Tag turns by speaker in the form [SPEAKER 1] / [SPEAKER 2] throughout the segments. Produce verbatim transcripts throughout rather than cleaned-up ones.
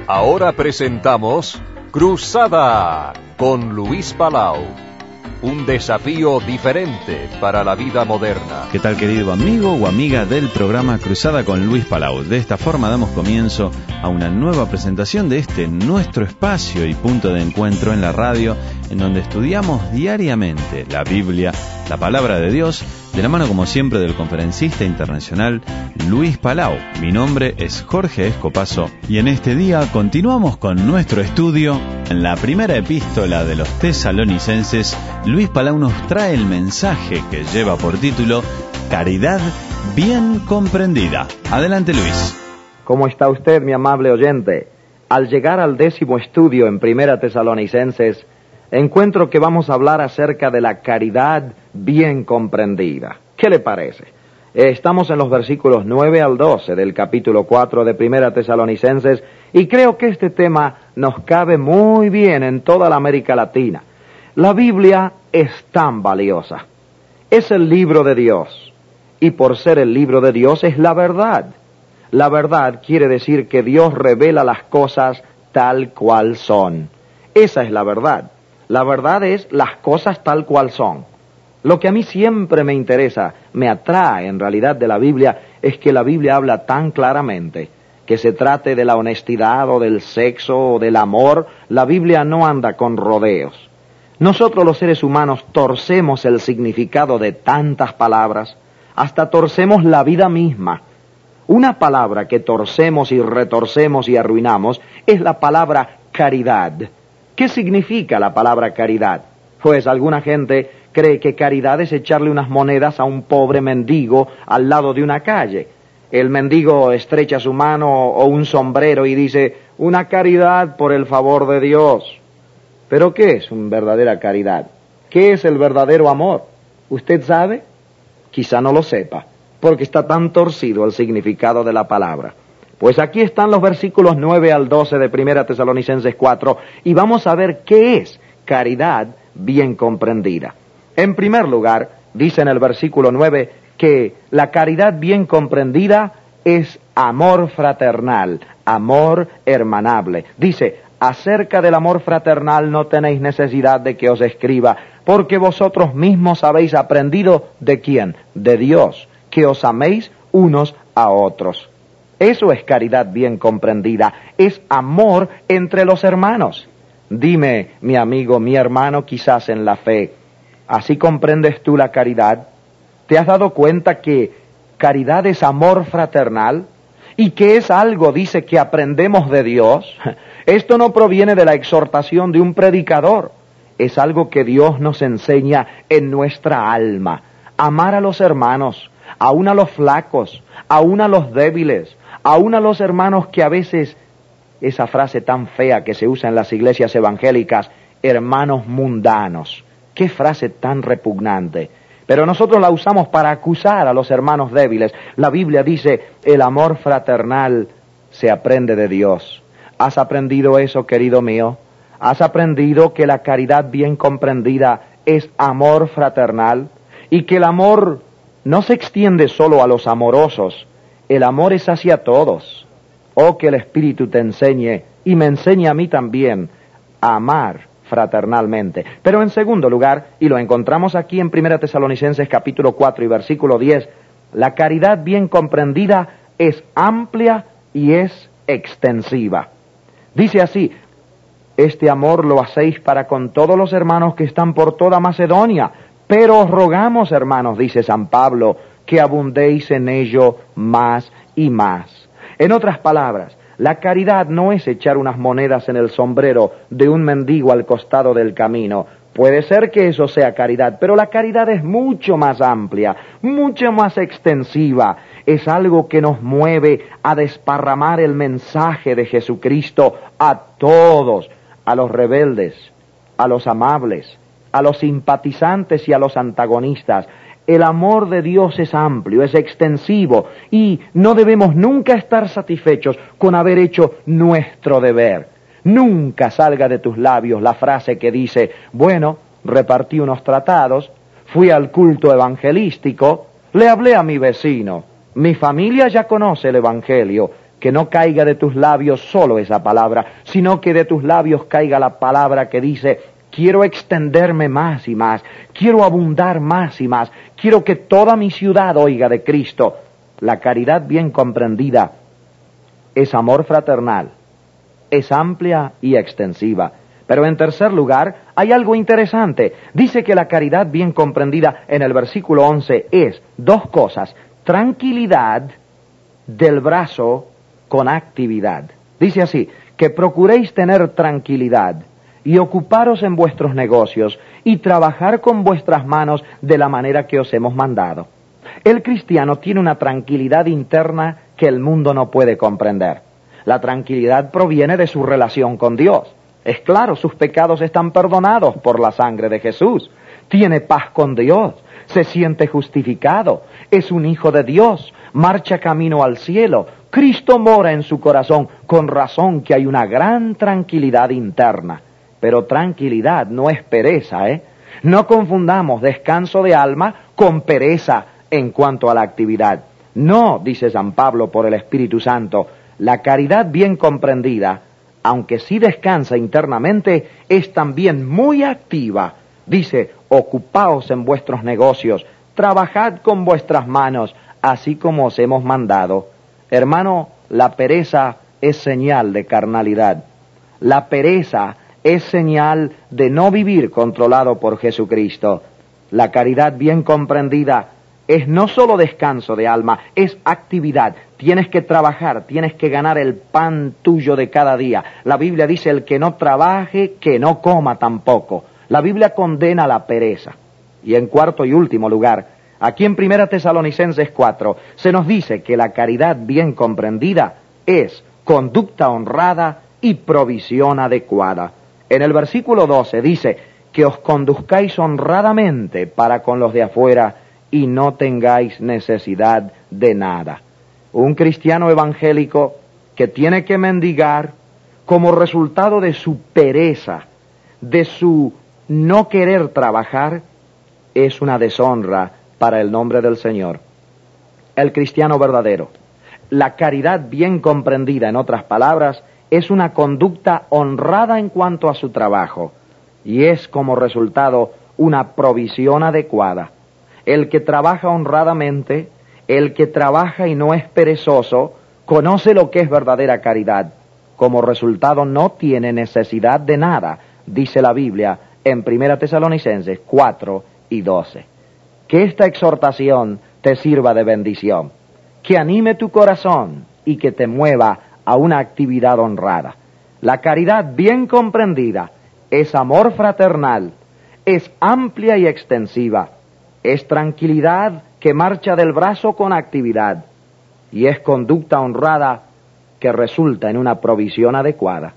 [SPEAKER 1] Ahora presentamos Cruzada con Luis Palau. Un desafío diferente para la vida moderna.
[SPEAKER 2] ¿Qué tal, querido amigo o amiga del programa Cruzada con Luis Palau? De esta forma damos comienzo a una nueva presentación de este nuestro espacio y punto de encuentro en la radio, en donde estudiamos diariamente la Biblia, la palabra de Dios, de la mano como siempre del conferencista internacional Luis Palau. Mi nombre es Jorge Escopazo y en este día continuamos con nuestro estudio. En la primera epístola de los Tesalonicenses, Luis Palau nos trae el mensaje que lleva por título Caridad bien comprendida. Adelante, Luis.
[SPEAKER 3] ¿Cómo está usted, mi amable oyente? Al llegar al décimo estudio en Primera Tesalonicenses, encuentro que vamos a hablar acerca de la caridad bien comprendida. ¿Qué le parece? Estamos en los versículos nueve al doce del capítulo cuatro de Primera Tesalonicenses y creo que este tema nos cabe muy bien en toda la América Latina. La Biblia es tan valiosa. Es el libro de Dios y por ser el libro de Dios es la verdad. La verdad quiere decir que Dios revela las cosas tal cual son. Esa es la verdad. La verdad es las cosas tal cual son. Lo que a mí siempre me interesa, me atrae en realidad de la Biblia, es que la Biblia habla tan claramente. Que se trate de la honestidad o del sexo o del amor, la Biblia no anda con rodeos. Nosotros los seres humanos torcemos el significado de tantas palabras, hasta torcemos la vida misma. Una palabra que torcemos y retorcemos y arruinamos es la palabra caridad. ¿Qué significa la palabra caridad? Pues alguna gente cree que caridad es echarle unas monedas a un pobre mendigo al lado de una calle. El mendigo estrecha su mano o un sombrero y dice, una caridad por el favor de Dios. ¿Pero qué es una verdadera caridad? ¿Qué es el verdadero amor? ¿Usted sabe? Quizá no lo sepa, porque está tan torcido el significado de la palabra. Pues aquí están los versículos nueve al doce de Primera Tesalonicenses cuatro, y vamos a ver qué es caridad bien comprendida. En primer lugar, dice en el versículo nueve, que la caridad bien comprendida es amor fraternal, amor hermanable. Dice, acerca del amor fraternal no tenéis necesidad de que os escriba, porque vosotros mismos habéis aprendido ¿de quién? De Dios, que os améis unos a otros. Eso es caridad bien comprendida, es amor entre los hermanos. Dime, mi amigo, mi hermano, quizás en la fe, ¿así comprendes tú la caridad? ¿Te has dado cuenta que caridad es amor fraternal? Y que es algo, dice, que aprendemos de Dios. Esto no proviene de la exhortación de un predicador. Es algo que Dios nos enseña en nuestra alma. Amar a los hermanos, aún a los flacos, aún a los débiles, aún a los hermanos que a veces, esa frase tan fea que se usa en las iglesias evangélicas, hermanos mundanos. Qué frase tan repugnante. Pero nosotros la usamos para acusar a los hermanos débiles. La Biblia dice, el amor fraternal se aprende de Dios. ¿Has aprendido eso, querido mío? ¿Has aprendido que la caridad bien comprendida es amor fraternal? Y que el amor no se extiende solo a los amorosos. El amor es hacia todos. Oh, que el Espíritu te enseñe, y me enseñe a mí también, a amar fraternalmente. Pero en segundo lugar, y lo encontramos aquí en Primera Tesalonicenses capítulo cuatro y versículo diez, la caridad bien comprendida es amplia y es extensiva. Dice así, este amor lo hacéis para con todos los hermanos que están por toda Macedonia, pero os rogamos, hermanos, dice San Pablo, que abundéis en ello más y más. En otras palabras, la caridad no es echar unas monedas en el sombrero de un mendigo al costado del camino. Puede ser que eso sea caridad, pero la caridad es mucho más amplia, mucho más extensiva. Es algo que nos mueve a desparramar el mensaje de Jesucristo a todos, a los rebeldes, a los amables, a los simpatizantes y a los antagonistas. El amor de Dios es amplio, es extensivo, y no debemos nunca estar satisfechos con haber hecho nuestro deber. Nunca salga de tus labios la frase que dice, bueno, repartí unos tratados, fui al culto evangelístico, le hablé a mi vecino, mi familia ya conoce el Evangelio, que no caiga de tus labios solo esa palabra, sino que de tus labios caiga la palabra que dice: quiero extenderme más y más, quiero abundar más y más, quiero que toda mi ciudad oiga de Cristo. La caridad bien comprendida es amor fraternal, es amplia y extensiva. Pero en tercer lugar, hay algo interesante. Dice que la caridad bien comprendida en el versículo once es dos cosas: tranquilidad del brazo con actividad. Dice así, que procuréis tener tranquilidad y ocuparos en vuestros negocios y trabajar con vuestras manos de la manera que os hemos mandado. El cristiano tiene una tranquilidad interna que el mundo no puede comprender. La tranquilidad proviene de su relación con Dios. Es claro, sus pecados están perdonados por la sangre de Jesús. Tiene paz con Dios, se siente justificado, es un hijo de Dios, marcha camino al cielo. Cristo mora en su corazón, con razón que hay una gran tranquilidad interna. Pero tranquilidad no es pereza, ¿eh? No confundamos descanso de alma con pereza en cuanto a la actividad. No, dice San Pablo por el Espíritu Santo, la caridad bien comprendida, aunque sí descansa internamente, es también muy activa. Dice, ocupaos en vuestros negocios, trabajad con vuestras manos, así como os hemos mandado. Hermano, la pereza es señal de carnalidad. La pereza es señal de no vivir controlado por Jesucristo. La caridad bien comprendida es no solo descanso de alma, es actividad. Tienes que trabajar, tienes que ganar el pan tuyo de cada día. La Biblia dice, el que no trabaje, que no coma tampoco. La Biblia condena la pereza. Y en cuarto y último lugar, aquí en Primera Tesalonicenses cuatro, se nos dice que la caridad bien comprendida es conducta honrada y provisión adecuada. En el versículo doce dice, que os conduzcáis honradamente para con los de afuera y no tengáis necesidad de nada. Un cristiano evangélico que tiene que mendigar como resultado de su pereza, de su no querer trabajar, es una deshonra para el nombre del Señor. El cristiano verdadero, la caridad bien comprendida, en otras palabras, es una conducta honrada en cuanto a su trabajo y es como resultado una provisión adecuada. El que trabaja honradamente, el que trabaja y no es perezoso, conoce lo que es verdadera caridad. Como resultado no tiene necesidad de nada, dice la Biblia en Primera Tesalonicenses cuatro y doce. Que esta exhortación te sirva de bendición, que anime tu corazón y que te mueva a una actividad honrada. La caridad bien comprendida es amor fraternal, es amplia y extensiva, es tranquilidad que marcha del brazo con actividad y es conducta honrada que resulta en una provisión adecuada.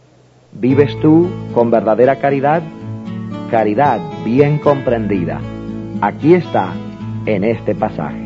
[SPEAKER 3] ¿Vives tú con verdadera caridad? Caridad bien comprendida. Aquí está en este pasaje.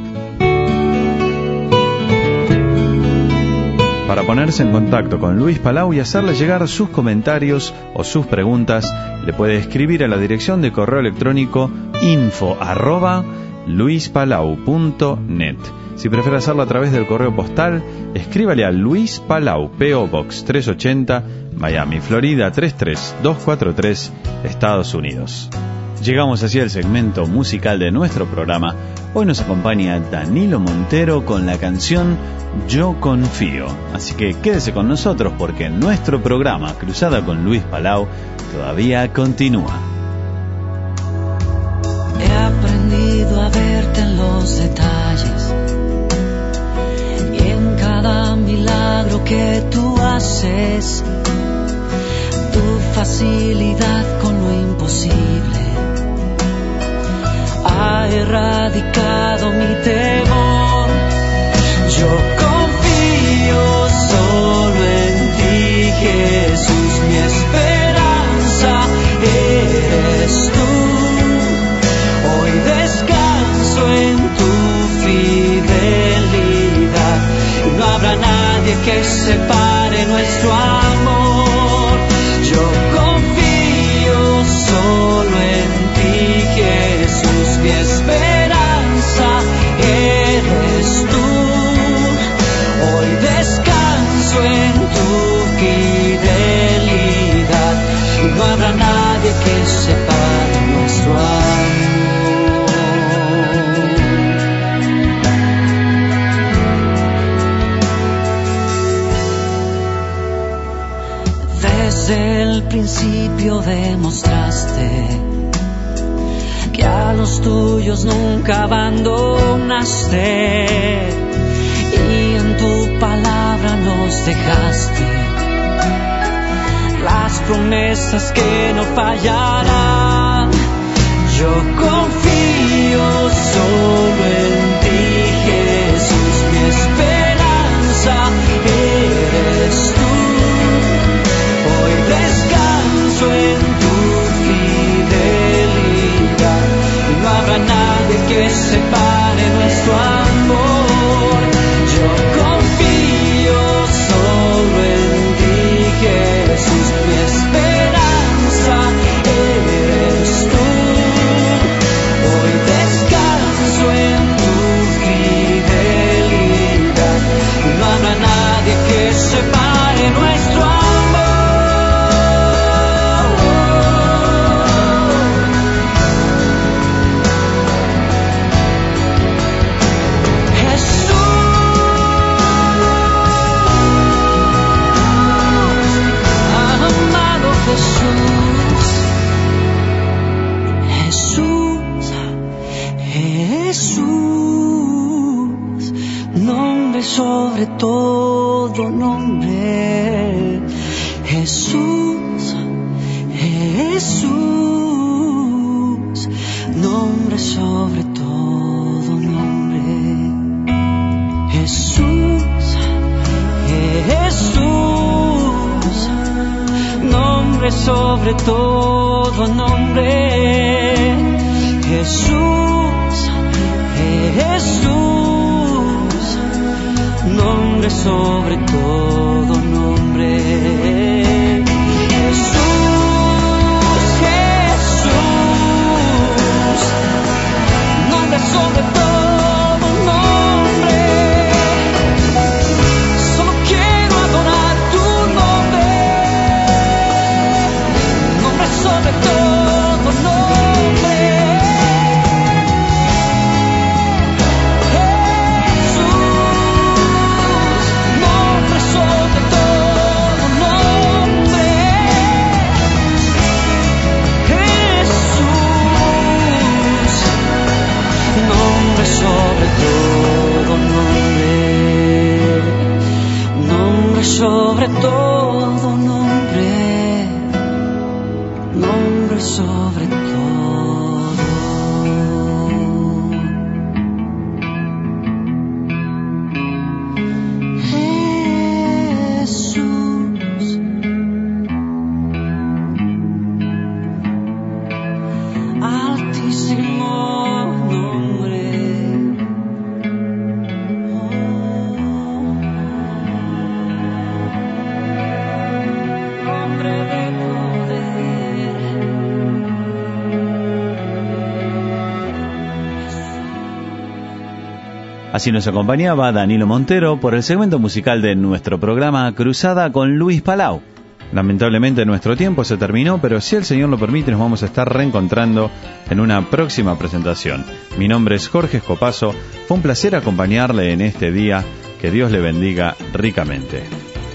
[SPEAKER 2] Para ponerse en contacto con Luis Palau y hacerle llegar sus comentarios o sus preguntas, le puede escribir a la dirección de correo electrónico info arroba luispalau punto net. Si prefiere hacerlo a través del correo postal, escríbale a Luis Palau, P O Box trescientos ochenta, Miami, Florida tres tres dos cuatro tres, Estados Unidos. Llegamos así al segmento musical de nuestro programa. Hoy nos acompaña Danilo Montero con la canción Yo Confío. Así que quédese con nosotros porque nuestro programa Cruzada con Luis Palau todavía continúa.
[SPEAKER 4] He aprendido a verte en los detalles y en cada milagro que tú haces, tu facilidad con lo imposible ha erradicado mi temor. Yo confío solo en ti, Jesús, mi esperanza eres tú. Hoy descanso en tu fidelidad y no habrá nadie que separe nuestro amor. Yo confío solo en ti, Jesús, mi esperanza eres tú. Hoy descanso al principio demostraste que a los tuyos nunca abandonaste y en tu palabra nos dejaste las promesas que no fallarán. Yo confío solo en ti, Jesús, mi esperanza eres tú. Hoy descanso en tu fidelidad y no habrá nadie que separe nuestro amor. Yo confío solo en ti, Jesús, mi esperanza eres tú. Hoy descanso en tu fidelidad y no habrá nadie que separe nuestro amor. Sobre todo nombre, Jesús, Jesús, nombre sobre todo nombre, Jesús, Jesús, nombre sobre todo nombre, Jesús, Jesús, nombre sobre todo nombre. Jesús, Jesús, nombre sobre todo nombre. Solo quiero adorar tu nombre. Nombre sobre todo nombre. Sobre todo nombre, nombre sobre todo nombre, nombre sobre todo. Jesús, altísimo.
[SPEAKER 2] Así nos acompañaba Danilo Montero por el segmento musical de nuestro programa Cruzada con Luis Palau. Lamentablemente nuestro tiempo se terminó, pero si el Señor lo permite nos vamos a estar reencontrando en una próxima presentación. Mi nombre es Jorge Escopazo, fue un placer acompañarle en este día, que Dios le bendiga ricamente.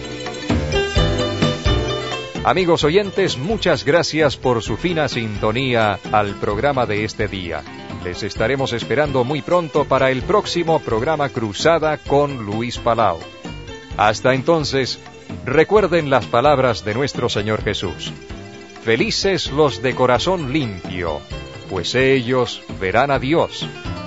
[SPEAKER 1] Amigos oyentes, muchas gracias por su fina sintonía al programa de este día. Les estaremos esperando muy pronto para el próximo programa Cruzada con Luis Palau. Hasta entonces, recuerden las palabras de nuestro Señor Jesús. Felices los de corazón limpio, pues ellos verán a Dios.